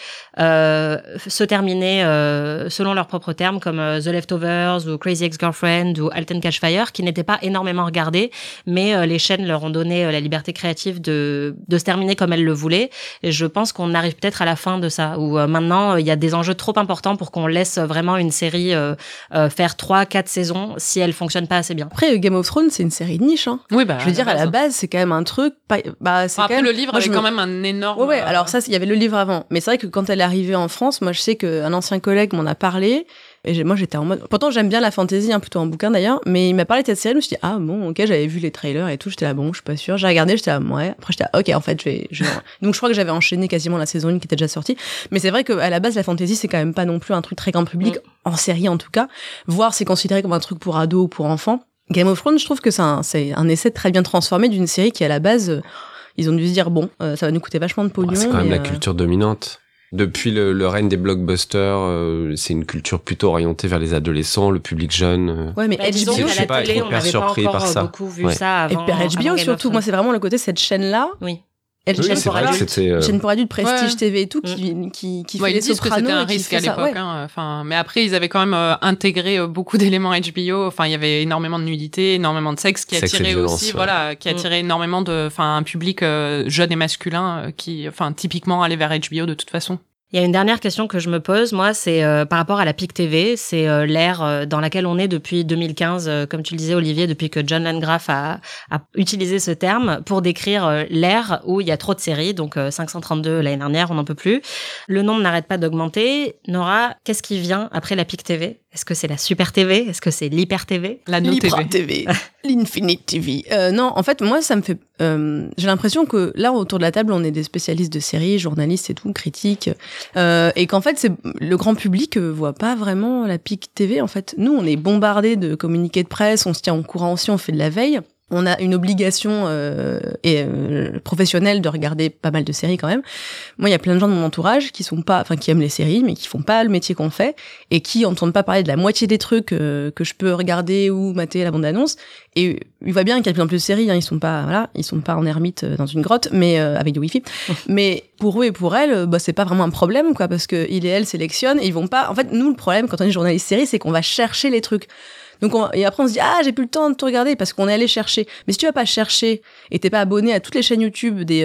se terminer selon leurs propres termes, comme The Leftovers ou Crazy Ex-Girlfriend ou Halt and Catch Fire, qui n'étaient pas énormément regardées, mais les chaînes leur ont donné la liberté créative de se terminer comme elles le voulaient. Et je pense qu'on arrive peut-être à la fin de ça, où maintenant, il y a des enjeux trop importants pour qu'on laisse vraiment une série faire 3-4 saisons si elle fonctionne pas assez bien. Après, Game of Thrones, Thrones, c'est une série de niche. Hein. Oui, bah. Je veux dire, à la base, c'est quand même un truc. C'est après, quand même... le livre avait quand même un énorme. Ouais, alors ça, il y avait le livre avant. Mais c'est vrai que quand elle est arrivée en France, moi, je sais qu'un ancien collègue m'en a parlé. Et moi, j'étais en mode. Pourtant, j'aime bien la fantasy, plutôt en bouquin d'ailleurs. Mais il m'a parlé de cette série. Je me suis dit, ah bon, ok, j'avais vu les trailers et tout. J'étais là, bon, je suis pas sûre. J'ai regardé, j'étais là, ouais. Après, j'étais là, ok, en fait, je vais. Donc, je crois que j'avais enchaîné quasiment la saison 1 qui était déjà sortie. Mais c'est vrai qu'à la base, la fantasy, c'est quand même pas non plus un truc très grand public, en série en tout cas. Voire, c'est considéré comme un truc pour ados ou pour enfants. Game of Thrones, je trouve que c'est un essai très bien transformé d'une série qui, à la base, ils ont dû se dire, bon, ça va nous coûter vachement de pognon. C'est quand même la culture dominante. Depuis le règne des blockbusters, c'est une culture plutôt orientée vers les adolescents, le public jeune. Ouais, mais HBO, je suis pas hyper surpris par ça. Beaucoup vu ça avant, et HBO surtout, moi c'est vraiment le côté cette chaîne-là. Oui. Chaîne c'est pour vrai adultes, que c'était chaîne pour adultes, Prestige TV et tout, qui fait les ils disent que c'était un risque à l'époque. Mais après, ils avaient quand même intégré beaucoup d'éléments HBO. Enfin, il y avait énormément de nudité, énormément de sexe qui attirait aussi, qui attirait énormément un public jeune et masculin qui, typiquement allait vers HBO de toute façon. Il y a une dernière question que je me pose, moi, c'est par rapport à la PIC TV, c'est l'ère dans laquelle on est depuis 2015, comme tu le disais Olivier, depuis que John Landgraf a utilisé ce terme pour décrire l'ère où il y a trop de séries, donc 532 l'année dernière, on n'en peut plus. Le nombre n'arrête pas d'augmenter. Nora, qu'est-ce qui vient après la PIC TV ? Est-ce que c'est la Super TV ? Est-ce que c'est l'Hyper TV ? La No TV. L'Infinite TV. Non, en fait, moi, ça me fait... j'ai l'impression que là, autour de la table, on est des spécialistes de séries, journalistes et tout, critiques, et qu'en fait, le grand public voit pas vraiment la PIC TV. En fait, nous, on est bombardés de communiqués de presse, on se tient au courant aussi, on fait de la veille. On a une obligation professionnelle de regarder pas mal de séries quand même. Moi, il y a plein de gens de mon entourage qui aiment les séries, mais qui font pas le métier qu'on fait et qui entendent pas parler de la moitié des trucs que je peux regarder ou mater la bande-annonce. Et il voit bien qu'il y a de plus en plus de séries. Ils sont pas en ermite dans une grotte, mais avec du wifi. Mais pour eux et pour elles, c'est pas vraiment un problème, quoi, parce que ils et elles sélectionnent et ils vont pas. En fait, nous, le problème quand on est journaliste série, c'est qu'on va chercher les trucs. Donc et après on se dit j'ai plus le temps de tout regarder parce qu'on est allé chercher. Mais si tu vas pas chercher et t'es pas abonné à toutes les chaînes YouTube des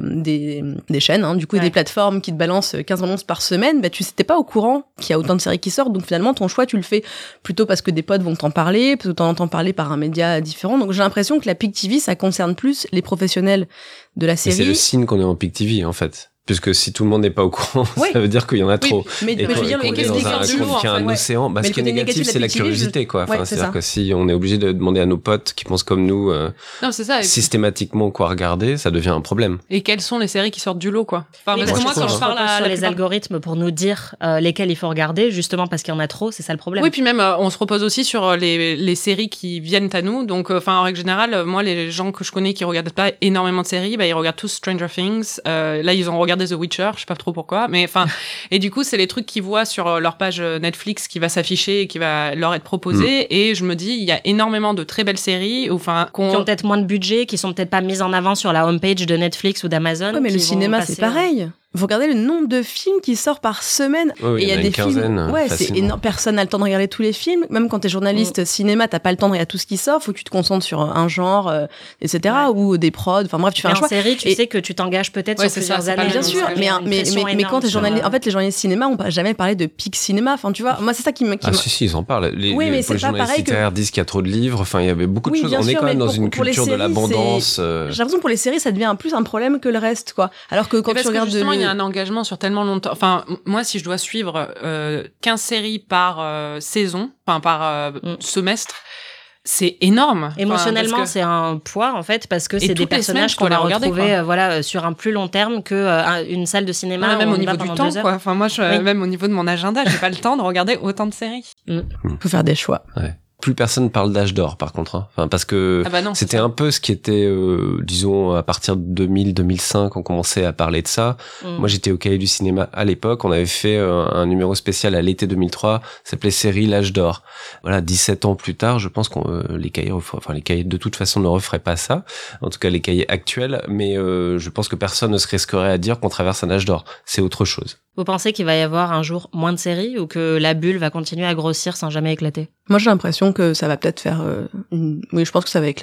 chaînes, du coup des plateformes qui te balancent 15 annonces par semaine, t'es pas au courant qu'il y a autant de séries qui sortent. Donc finalement ton choix tu le fais plutôt parce que des potes vont t'en parler, parce que t'en entends parler par un média différent. Donc j'ai l'impression que la PIC TV ça concerne plus les professionnels de la série. Et c'est le signe qu'on est en PIC TV en fait. Puisque si tout le monde n'est pas au courant, ça veut dire qu'il y en a trop. Mais je veux dire, qu'est-ce qui est un océan, ce qui est négatif, c'est la curiosité, quoi. C'est-à-dire que si on est obligé de demander à nos potes qui pensent comme nous, systématiquement quoi regarder, ça devient un problème. Et quelles sont les séries qui sortent du lot, quoi. Parce que moi, quand je parle sur les algorithmes pour nous dire lesquels il faut regarder, justement parce qu'il y en a trop, c'est ça le problème. Oui, puis même, on se repose aussi sur les séries qui viennent à nous. Donc, en règle générale, moi, les gens que je connais qui regardent pas énormément de séries, ils regardent tous Stranger Things. Là, ils ont regardé The Witcher, je sais pas trop pourquoi, mais et du coup c'est les trucs qu'ils voient sur leur page Netflix qui va s'afficher et qui va leur être proposé, et je me dis il y a énormément de très belles séries qui ont peut-être moins de budget, qui sont peut-être pas mises en avant sur la homepage de Netflix ou d'Amazon. Ouais, mais le cinéma c'est pareil. Vous regardez le nombre de films qui sortent par semaine. Oui, et il y a des quinzaine, films. C'est énorme. Personne n'a le temps de regarder tous les films. Même quand t'es journaliste cinéma, t'as pas le temps de regarder tout ce qui sort. Faut que tu te concentres sur un genre, etc. Ou des prods. Enfin bref, tu fais un choix. En série, tu sais que tu t'engages peut-être sur plusieurs années. Bien sûr. Mais quand t'es journaliste, en fait, les journalistes cinéma, on n'a jamais parlé de PIC cinéma. Enfin, tu vois, moi, c'est ça qui me. Si, ils en parlent. Les journalistes littéraires disent qu'il y a trop de livres. Enfin, il y avait beaucoup de choses. On est quand même dans une culture de l'abondance. J'ai l'impression pour les séries, ça devient plus un problème que le reste, quoi. Alors que quand tu regardes. Justement, il y a un engagement sur tellement longtemps. Enfin, moi, si je dois suivre 15 séries par saison, par semestre, c'est énorme. Émotionnellement, c'est un poids, en fait, parce que c'est des personnages qu'on va retrouver sur un plus long terme qu'une salle de cinéma. Même au niveau du temps, quoi. Enfin, moi, même au niveau de mon agenda, j'ai pas le temps de regarder autant de séries. Faut faire des choix. Ouais. Plus personne parle d'âge d'or, par contre. Parce que c'était un peu ce qui était, disons, à partir de 2000-2005, on commençait à parler de ça. Moi, j'étais au Cahier du cinéma à l'époque. On avait fait un numéro spécial à l'été 2003, ça s'appelait Série l'âge d'or. Voilà, 17 ans plus tard, je pense qu'on les cahiers de toute façon ne referaient pas ça. En tout cas, les cahiers actuels. Mais je pense que personne ne se risquerait à dire qu'on traverse un âge d'or. C'est autre chose. Vous pensez qu'il va y avoir un jour moins de séries ou que la bulle va continuer à grossir sans jamais éclater ? Moi, j'ai l'impression que ça va peut-être faire Oui, je pense que ça va éclater.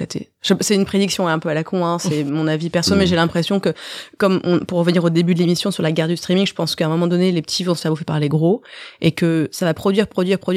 C'est une prédiction un peu à la con, hein, c'est mon avis perso, mais j'ai l'impression que, pour revenir au début de l'émission sur la guerre du streaming, je pense qu'à un moment donné, les petits vont se faire bouffer par les gros, et que ça va produire.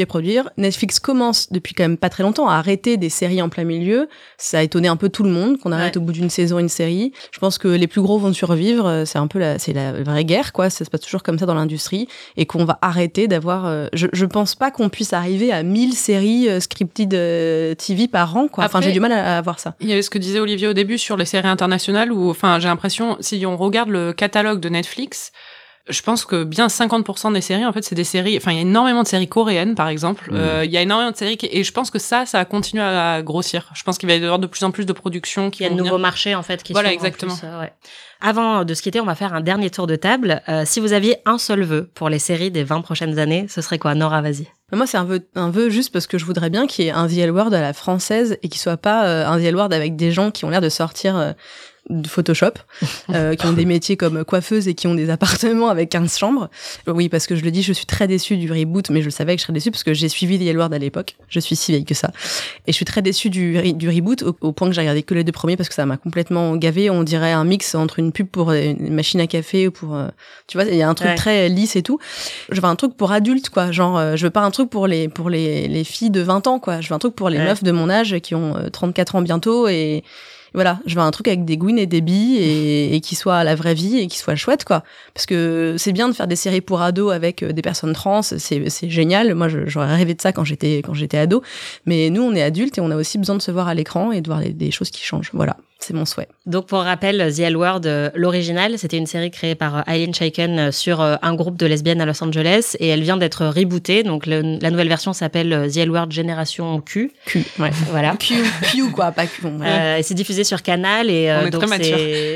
Netflix commence depuis quand même pas très longtemps à arrêter des séries en plein milieu. Ça a étonné un peu tout le monde qu'on arrête au bout d'une saison une série. Je pense que les plus gros vont survivre. C'est un peu la vraie guerre, quoi. Ça se passe toujours comme ça dans l'industrie, et qu'on va arrêter d'avoir. Je pense pas qu'on puisse arriver à 1000 séries scripted TV par an, quoi. Enfin, j'ai du mal à voir ça. Il y avait ce que disait Olivier au début sur les séries internationales où, enfin, j'ai l'impression, si on regarde le catalogue de Netflix, je pense que bien 50% des séries, en fait, c'est des séries, enfin, il y a énormément de séries coréennes, par exemple. Il y a énormément de séries et je pense que ça va continuer à grossir. Je pense qu'il va y avoir de plus en plus de productions qui Il y a de nouveaux marchés, en fait, qui voilà, sont exactement. En plus, ouais. Avant de se quitter, on va faire un dernier tour de table. Si vous aviez un seul vœu pour les séries des 20 prochaines années, ce serait quoi? Nora, vas-y. Moi, c'est un vœu juste parce que je voudrais bien qu'il y ait un The L Word à la française et qu'il soit pas un The L Word avec des gens qui ont l'air de sortir de Photoshop, qui ont des métiers comme coiffeuse et qui ont des appartements avec 15 chambres. Oui, parce que je le dis, je suis très déçue du reboot, mais je savais que je serais déçue parce que j'ai suivi The L Word à l'époque. Je suis si vieille que ça. Et je suis très déçue du reboot au point que j'ai regardé que les 2 premiers parce que ça m'a complètement gavé. On dirait un mix entre une pub pour une machine à café ou pour, tu vois, il y a un truc très lisse et tout. Je veux un truc pour adultes, quoi. Genre, je veux pas un truc pour les filles de 20 ans, quoi. Je veux un truc pour les meufs de mon âge qui ont 34 ans bientôt et voilà, je veux un truc avec des gouines et des billes et qui soit à la vraie vie et qui soit chouette, quoi. Parce que c'est bien de faire des séries pour ados avec des personnes trans, c'est génial. Moi, j'aurais rêvé de ça quand j'étais ado. Mais nous, on est adultes et on a aussi besoin de se voir à l'écran et de voir des choses qui changent. Voilà. C'est mon souhait. Donc, pour rappel, The L Word, l'original, c'était une série créée par Eileen Chaiken sur un groupe de lesbiennes à Los Angeles et elle vient d'être rebootée. Donc, la nouvelle version s'appelle The L Word Génération Q. Q, ouais. Voilà. Q, quoi, pas Q. Et c'est diffusé sur Canal et on est donc très mature.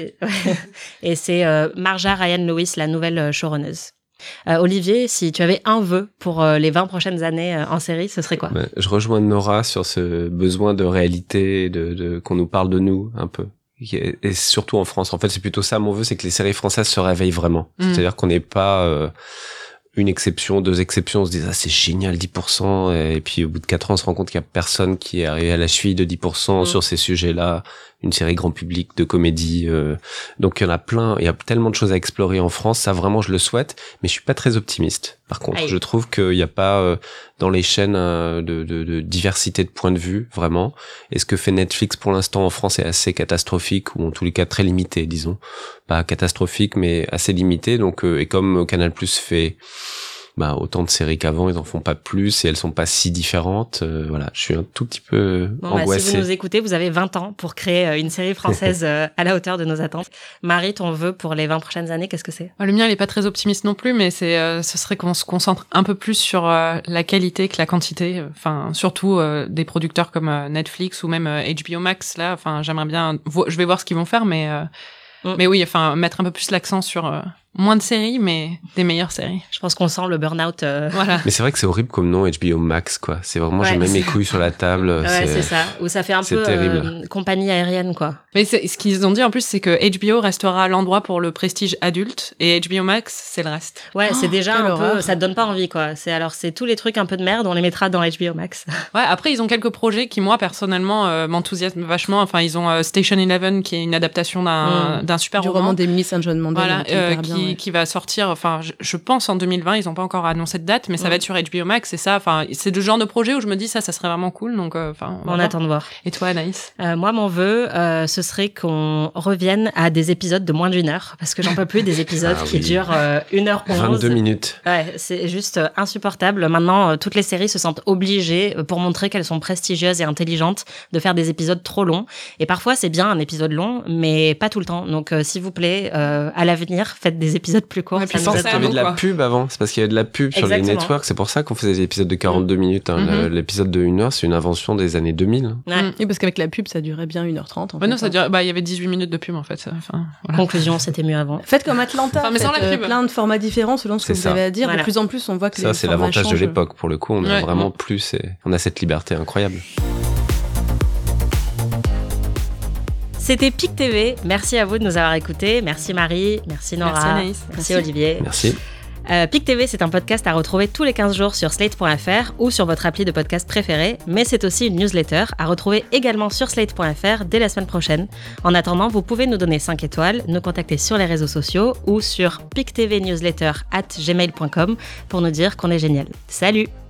Et c'est Marja Ryan Lewis, la nouvelle showrunneuse. Olivier, si tu avais un vœu pour les 20 prochaines années en série, ce serait quoi? Je rejoins Nora sur ce besoin de réalité, de qu'on nous parle de nous un peu. Et surtout en France. En fait, c'est plutôt ça mon vœu, c'est que les séries françaises se réveillent vraiment. C'est-à-dire qu'on n'est pas une exception, 2 exceptions, on se dit c'est génial 10%, et puis au bout de 4 ans on se rend compte qu'il y a personne qui est arrivé à la cheville de 10% sur ces sujets-là, une série grand public de comédie, donc il y en a plein, il y a tellement de choses à explorer en France, ça vraiment je le souhaite, mais je suis pas très optimiste. Par contre, je trouve qu'il y a pas dans les chaînes de diversité de points de vue vraiment, et ce que fait Netflix pour l'instant en France est assez catastrophique, ou en tous les cas très limité, disons, pas catastrophique mais assez limité, donc et comme Canal+ fait autant de séries qu'avant, ils en font pas plus et elles sont pas si différentes. Voilà, je suis un tout petit peu angoissé. Si vous nous écoutez, vous avez 20 ans pour créer une série française à la hauteur de nos attentes. Marie, ton vœu pour les 20 prochaines années, qu'est-ce que c'est? Le mien, il est pas très optimiste non plus, mais ce serait qu'on se concentre un peu plus sur la qualité que la quantité. Enfin, surtout des producteurs comme Netflix ou même HBO Max. Là, enfin, j'aimerais bien. Je vais voir ce qu'ils vont faire, mais oui, enfin, mettre un peu plus l'accent sur moins de séries, mais des meilleures séries. Je pense qu'on sent le burn-out. Voilà. Mais c'est vrai que c'est horrible comme nom, HBO Max, quoi. C'est vraiment, je mets mes couilles sur la table. Ouais, c'est ça. Où ça fait un peu compagnie aérienne, quoi. Mais ce qu'ils ont dit en plus, c'est que HBO restera l'endroit pour le prestige adulte et HBO Max, c'est le reste. Ouais, c'est déjà un peu, ça te donne pas envie, quoi. C'est tous les trucs un peu de merde, on les mettra dans HBO Max. Ouais, après, ils ont quelques projets qui, moi, personnellement, m'enthousiasment vachement. Enfin, ils ont Station 11, qui est une adaptation d'un super roman. Du roman d'Emily St. John Mandel. Voilà, qui va sortir, enfin, je pense en 2020, ils ont pas encore annoncé de date, mais ça va être sur HBO Max, et ça, enfin, c'est le genre de projet où je me dis ça serait vraiment cool, donc, enfin. On attend de voir. Et toi, Anaïs? Moi, mon vœu, ce serait qu'on revienne à des épisodes de moins d'1 heure, parce que j'en peux plus des épisodes qui durent 1h11. 22 minutes. Ouais, c'est juste insupportable. Maintenant, toutes les séries se sentent obligées, pour montrer qu'elles sont prestigieuses et intelligentes, de faire des épisodes trop longs. Et parfois, c'est bien un épisode long, mais pas tout le temps. Donc, s'il vous plaît, à l'avenir, faites des épisodes plus courts. Il y avait de la pub avant, c'est parce qu'il y avait de la pub sur les networks, c'est pour ça qu'on faisait des épisodes de 42 minutes. Hein. L'épisode de 1 heure, c'est une invention des années 2000. Oui, parce qu'avec la pub, ça durait bien 1h30. Non, ça durait, il y avait 18 minutes de pub en fait. Enfin, voilà. Conclusion, c'était mieux avant. Faites comme Atlanta, mais sans la pub. Plein de formats différents selon ce que vous avez à dire. Voilà. De plus en plus, on voit que ça, c'est l'avantage de l'époque. Pour le coup, on a vraiment plus, on a cette liberté incroyable. C'était PIC TV. Merci à vous de nous avoir écoutés. Merci Marie, merci Nora, merci Anaïs, merci Olivier. Merci. PIC TV, c'est un podcast à retrouver tous les 15 jours sur slate.fr ou sur votre appli de podcast préféré, mais c'est aussi une newsletter à retrouver également sur slate.fr dès la semaine prochaine. En attendant, vous pouvez nous donner 5 étoiles, nous contacter sur les réseaux sociaux ou sur pictvnewsletter@gmail.com pour nous dire qu'on est génial. Salut!